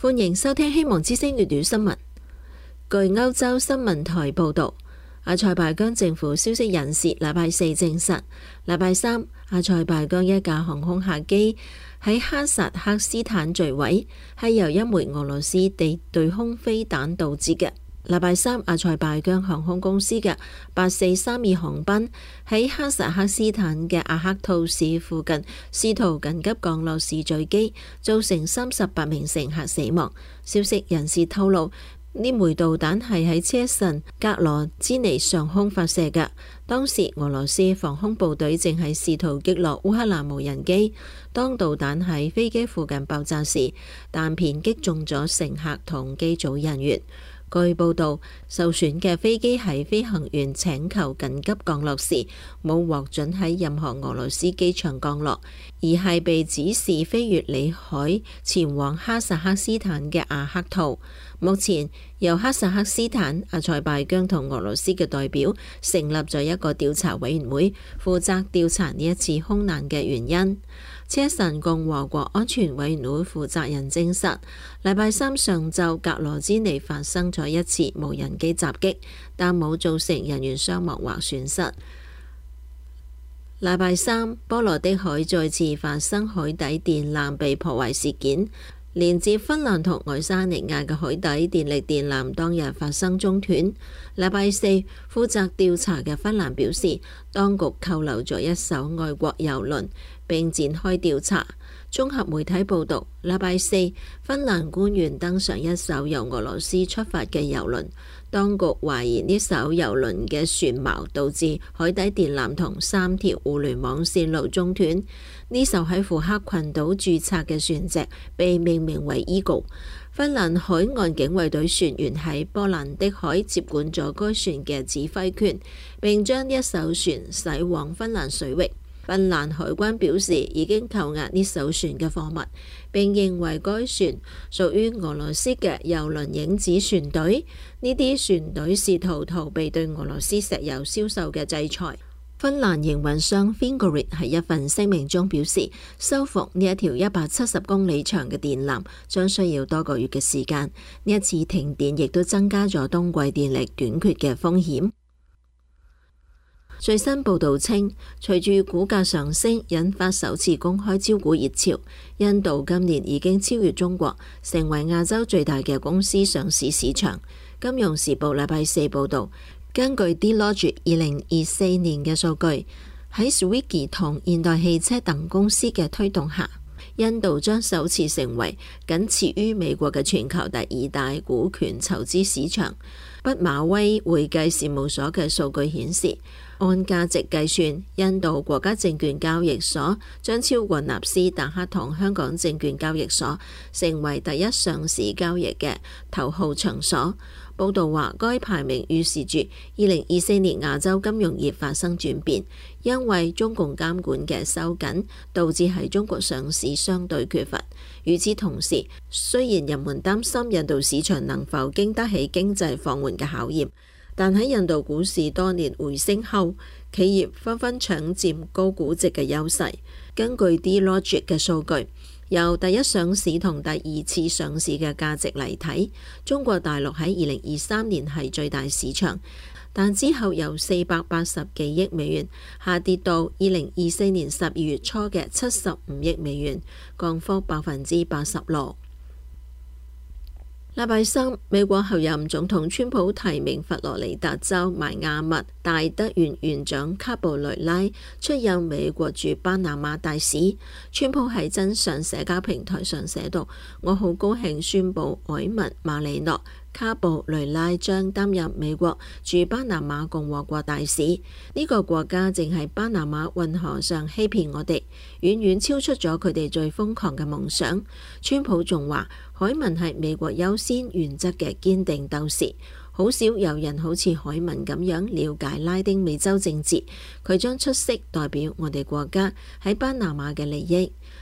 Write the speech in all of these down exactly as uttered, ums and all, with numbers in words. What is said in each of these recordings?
歡迎收聽希望之聲粵語新聞。據歐洲新聞台報導，阿塞拜疆政府消息人士禮拜四證實，禮拜三阿塞拜疆一架航空客機喺哈薩克斯坦墜毀，係由一枚俄羅斯地對空飛彈導致嘅。禮拜三，阿塞拜疆航空公司嘅八四三二航班喺哈薩克斯坦嘅阿克圖市附近試圖緊急降落時墜機，造成三十八名乘客死亡。消息人士透露，呢枚導彈係喺車臣格羅茲尼上空發射嘅。當時俄羅斯防空部隊正係試圖擊落烏克蘭無人機，當導彈喺飛機附近爆炸時，彈片擊中咗乘客同機組人員。據報道，受損嘅飛機喺飛行員請求緊急降落時，冇獲准喺任何俄羅斯機場降落，而係被指示飛越里海前往哈薩克斯坦嘅阿克圖。目前由哈薩克斯坦、阿塞拜疆同俄羅斯嘅代表成立咗一個調查委員會，負責調查呢一次空難嘅原因。車臣共和國安全委員會負責人證實，禮拜三上晝格羅茲尼發生咗一次無人機襲擊，但冇造成人員傷亡或損失。禮拜三，波羅的海再次發生海底電纜被破壞事件，連接芬蘭同愛沙尼亞嘅海底電力電纜當日發生中斷。禮拜四，負責調查嘅芬蘭表示，當局扣留咗一艘外國郵輪並展開調查。綜合媒體報導，禮拜四，芬蘭官員登上一艘由俄羅斯出發嘅郵輪，當局懷疑呢艘郵輪嘅船錨導致海底電纜同三條互聯網線路中斷。呢艘喺庫克群島註冊嘅船隻被命名為 Eagle。芬蘭海岸警衛隊船員喺波蘭的海接管咗該船嘅指揮權，並將一艘船駛往芬蘭水域。芬蘭海關表示已經扣押呢艘船嘅貨物，並認為該船屬於俄羅斯嘅郵輪影子船隊。呢啲船隊試圖逃避對俄羅斯石油銷售嘅制裁。芬蘭營運商 Fingrid 喺一份聲明中表示，修復呢一條一百七十公里長嘅電纜將需要多個月嘅時間。呢一次停電亦都增加咗冬季電力短缺嘅風險。最新報導稱，隨住股價上升，引發首次公開招股熱潮，印度今年已經超越中國，成為亞洲最大嘅公司上市市場。金融時報禮拜四報導，根據 Deloitte 二零二四年嘅數據，喺 Swiggy 同現代汽車等公司嘅推動下，印度將首次成為僅次於美國嘅全球第二大股權籌資市場。畢馬威會計事務所嘅數據顯示，按價值計算，印度國家證券交易所將超過納斯達克同香港證券交易所，成為第一上市交易嘅頭號場所。報道話，該排名預示住二零二四年亞洲金融業發生轉變，因為中共監管嘅收緊，導致喺中國上市相對缺乏。與此同時，雖然人們擔心印度市場能否經得起經濟放緩嘅考驗，但喺印度股市多年回升後，企業紛紛搶佔高估值嘅優勢。根據 Deloitte 嘅數據，由第一上市同第二次上市嘅價值嚟睇，中國大陸喺二零二三年係最大市場，但之後由四百八十幾億美元下跌到二零二四年十二月初嘅七十五億美元，降幅百分之八十六。禮拜三，美國候任總統川普提名佛羅里達州邁阿密大德院院長卡布雷拉出任美國駐巴拿馬大使。川普喺真相社交平台上寫道：我好高興宣布凱文馬里諾卡布雷拉將擔任美國駐巴拿馬共和國大使。呢、這個國家正喺巴拿馬運河上欺騙我哋，遠遠超出咗佢哋最瘋狂嘅夢想。川普仲話，凱文係美國優先原則嘅堅定鬥士，好少有人好似凱文咁樣了解拉丁美洲政治。佢將出色代表我哋國家喺巴拿馬嘅利益。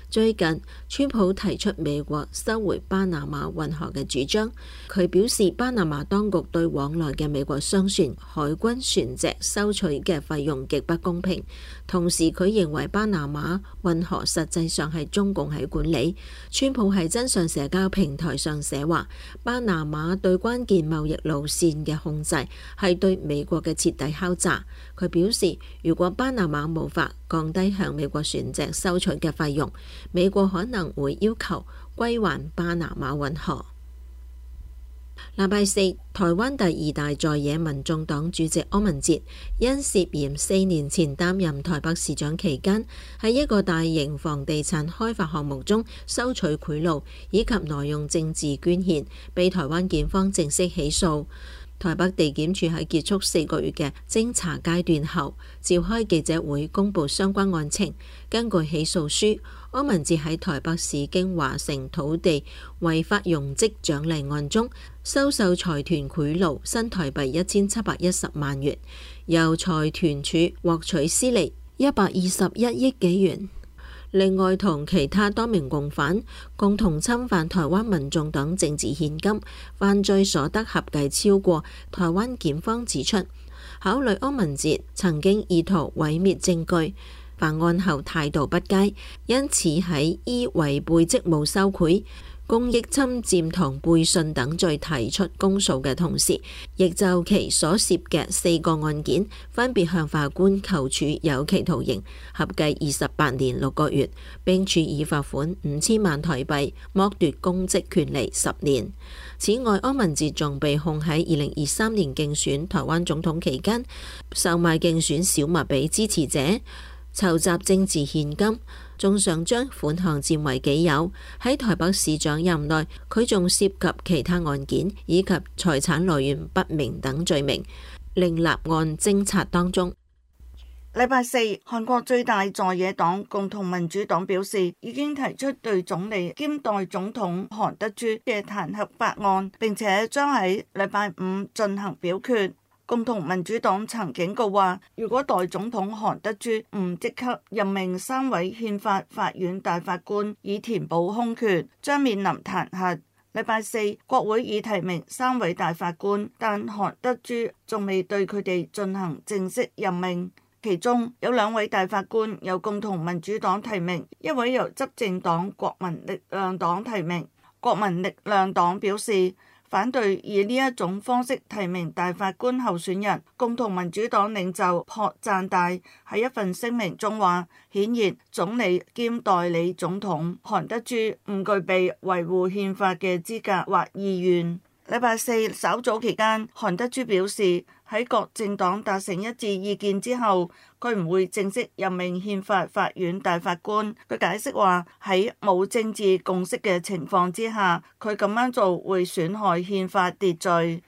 最近，川普提出美國收回巴拿馬運河嘅主張。佢表示，巴拿馬當局對往來嘅美國商船、海軍船隻收取嘅費用極不公平。同時，佢認為巴拿馬運河實際上係中共喺管理。川普喺真相社交平台上寫話，巴拿馬對關鍵貿易路線嘅控制係對美國嘅徹底敲詐。佢表示，如果巴拿馬無法降低向美國船隻收取嘅費用，美國可能會要求歸還巴拿馬運河。禮拜四，台灣第二大在野民眾黨主席柯文哲因涉嫌四年前擔任台北市長期間喺一個大型房地產開發項目中收取賄賂以及挪用政治捐獻，被台灣檢方正式起訴。台北地檢署喺結束四個月嘅偵查階段後，召開記者會公佈相關案情。根據起訴書，柯文哲喺台北市京華城土地違法容積獎勵案中，收受財團賄賂新台幣一千七百一十萬元，由財團處獲取私利一百二十一億幾元。另外，同其他多名共犯共同侵犯台灣民眾黨政治獻金，犯罪所得合計超過。台灣檢方指出，考慮柯文哲曾經意圖毀滅證據，犯案後態度不佳，因此喺依違背職務收賄、公益侵佔同背信等罪提出公訴嘅同時，亦就其所涉嘅四個案件，分別向法官求處有期徒刑，合計二十八年六個月，並處以罰款五千萬台幣，剝奪公職權利十年。此外，柯文哲仲被控喺二零二三年競選台灣總統期間，售賣競選小物俾支持者，籌集政治獻金，仲想將款項佔為己有。喺台北市長任內，佢仲涉及其他案件以及財產來源不明等罪名，另立案偵查當中。 禮拜四，韓國最大在野黨共同民主黨表示，已經提出對總理兼代總統韓德洙嘅彈劾法案，並且將喺禮拜五進行表決。共同民主黨曾警告話，如果代總統韓德洙唔即刻任命三位憲法法院大法官以填補空缺，將面臨彈劾。禮拜四，國會已提名三位大法官，但韓德洙仲未對佢哋進行正式任命。其中有兩位大法官由共同民主黨提名，一位由執政黨國民力量黨提名。國民力量黨表示反對以呢一種方式提名大法官候選人。共同民主黨領袖朴贊大喺一份聲明中話，顯然總理兼代理總統韓德洙唔具備維護憲法嘅資格或意願。禮拜四稍早期間，韓德洙表示喺各政黨達成一致意見之後，佢唔會正式任命憲法法院大法官。佢解釋話，喺冇政治共識嘅情況之下，佢咁樣做會損害憲法秩序。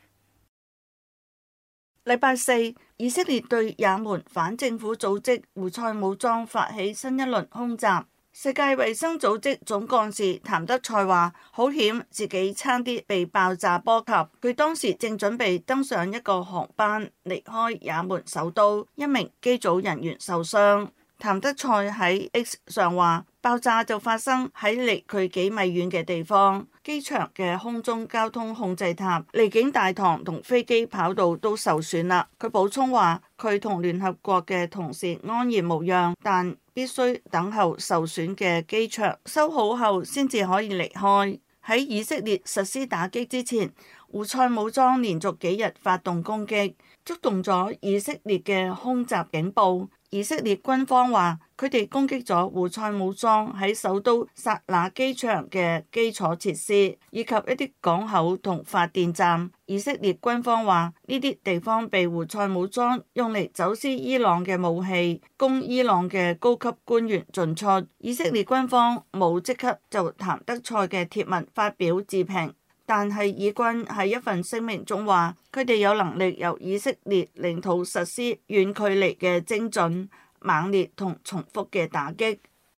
禮拜四，以色列對也門反政府組織胡塞武裝發起新一輪空襲。世界衛生組織總幹事譚德塞話：好險，自己差啲被爆炸波及。佢當時正準備登上一個航班離開也門首都，一名機組人員受傷。譚德塞喺 X 上話：爆炸就發生喺離佢幾米遠嘅地方，機場嘅空中交通控制塔、離境大堂同飛機跑道都受損啦。佢補充話：佢同聯合國嘅同事安然無恙，但必須等候受損嘅機場修好後先至可以離開。喺以色列實施打擊之前，胡塞武裝連續幾日發動攻擊，觸動咗以色列嘅空襲警報。以色列軍方話，佢哋攻擊咗胡塞武裝喺首都薩那機場嘅基礎設施，以及一啲港口同發電站。以色列軍方話，呢啲地方被胡塞武裝用嚟走私伊朗嘅武器，供伊朗嘅高級官員進出。以色列軍方冇即刻就譚德塞嘅貼文發表置評，但係以軍喺一份聲明中話，佢哋有能力由以色列領土實施遠距離嘅精準、猛烈同重複嘅打擊。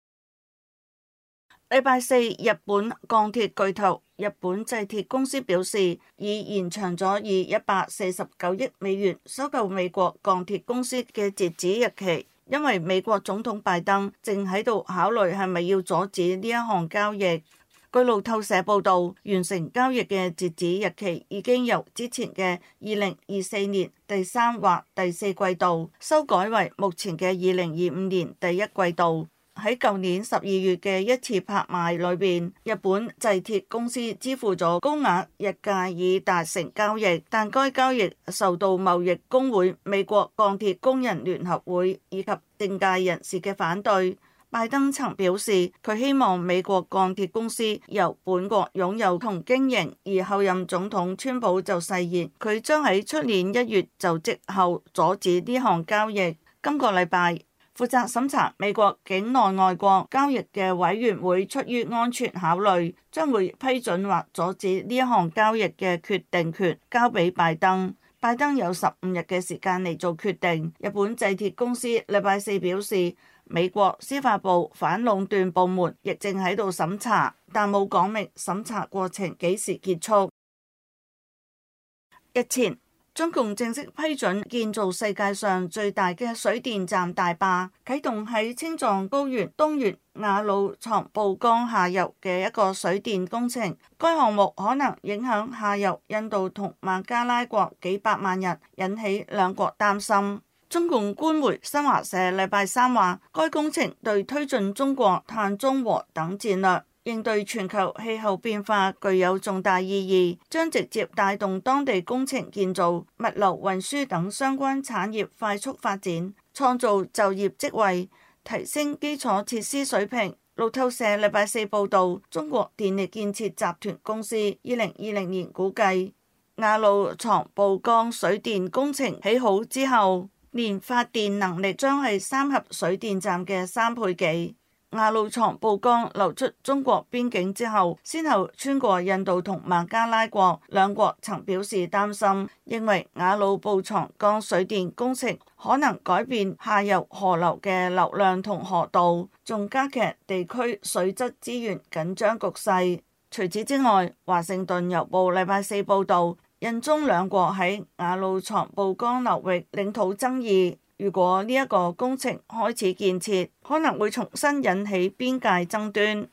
禮拜四，日本鋼鐵巨頭日本製鐵公司表示，已延長咗以一百四十九億美元收購美國鋼鐵公司嘅截止日期， 因為美國總統拜登正喺度考慮係咪要阻止呢一項交易。據路透社報導，完成交易嘅截止日期已經由之前嘅二零二四年第三或第四季度修改為目前嘅二零二五年第一季度。喺舊年十二月嘅一次拍賣裏邊，日本製鐵公司支付咗高額日價以達成交易，但該交易受到貿易工會、美國鋼鐵工人聯合會以及政界人士嘅反對。拜登曾表示，佢希望美國鋼鐵公司由本國擁有同經營，而後任總統川普就誓言佢將喺出年一月就職後阻止呢項交易。今個禮拜，負責審查美國境內外國交易嘅委員會出於安全考慮，將會批准或阻止呢一項交易嘅決定權交俾拜登。拜登有十五日嘅時間嚟做決定。日本製鐵公司禮拜四表示，美國司法部反壟斷部門亦正喺度審查，但冇講明審查過程幾時結束。日前，中共正式批准建造世界上最大嘅水電站大壩，啟動喺青藏高原東緣雅魯藏布江下游嘅一個水電工程。該項目可能影響下游印度同孟加拉國幾百萬人，引起兩國擔心。中共官媒新華社禮拜三話，該工程對推進中國碳中和等戰略、應對全球氣候變化具有重大意義，將直接帶動當地工程建造、物流運輸等相關產業快速發展，創造就業職位，提升基礎設施水平。路透社禮拜四報導，中國電力建設集團公司二零二零年估計，雅魯藏布江水電工程起好之後，年發電能力將係三峽水電站嘅三倍幾。雅魯藏布江流出中國邊境之後，先後穿過印度同孟加拉國，兩國曾表示擔心，認為雅魯布藏江水電工程可能改變下游河流嘅流量同河道，仲加劇地區水質資源緊張局勢。除此之外，華盛頓郵報禮拜四報導，印中兩國喺雅魯藏布江流域領土爭議，如果呢一個工程開始建設，可能會重新引起邊界爭端。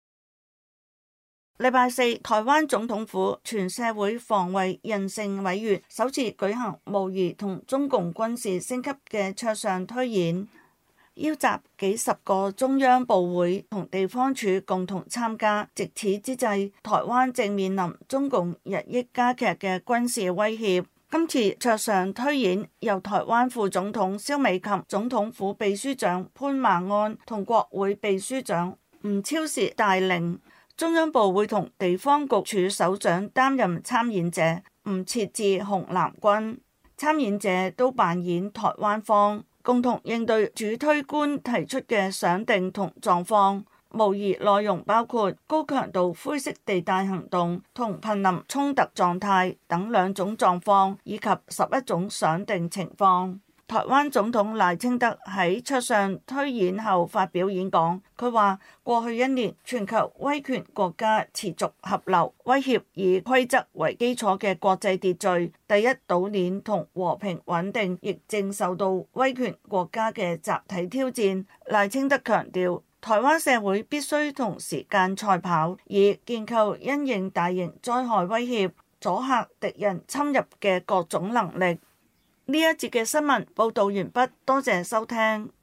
禮拜四，台灣總統府全社會防衛人性委員首次舉行模擬同中共軍事升級嘅桌上推演，邀集幾十個中央部會同地方處共同參加。藉此之際，台灣正面臨中共日益加劇嘅軍事威脅。今次桌上推演由台灣副總統蕭美琴、總統府秘書長潘孟安同國會秘書長吳釗燮帶領，中央部會同地方局處首長擔任參演者，唔設置紅藍軍，參演者都扮演台灣方，共同應對主推官提出嘅想定同狀況。模擬內容包括高強度灰色地帶行動同瀕臨衝突狀態等兩種狀況，以及十一種想定情況。台灣總統賴清德喺桌上推演後發表演講，佢話過去一年全球威權國家持續合流，威脅以規則為基礎嘅國際秩序、第一島鏈同和平穩定亦正受到威權國家嘅集體挑戰。賴清德強調，台灣社會必須同時間賽跑，以建構因應大型災害威脅、阻嚇敵人侵入嘅各種能力。呢一節嘅新聞報導完畢，多謝收聽。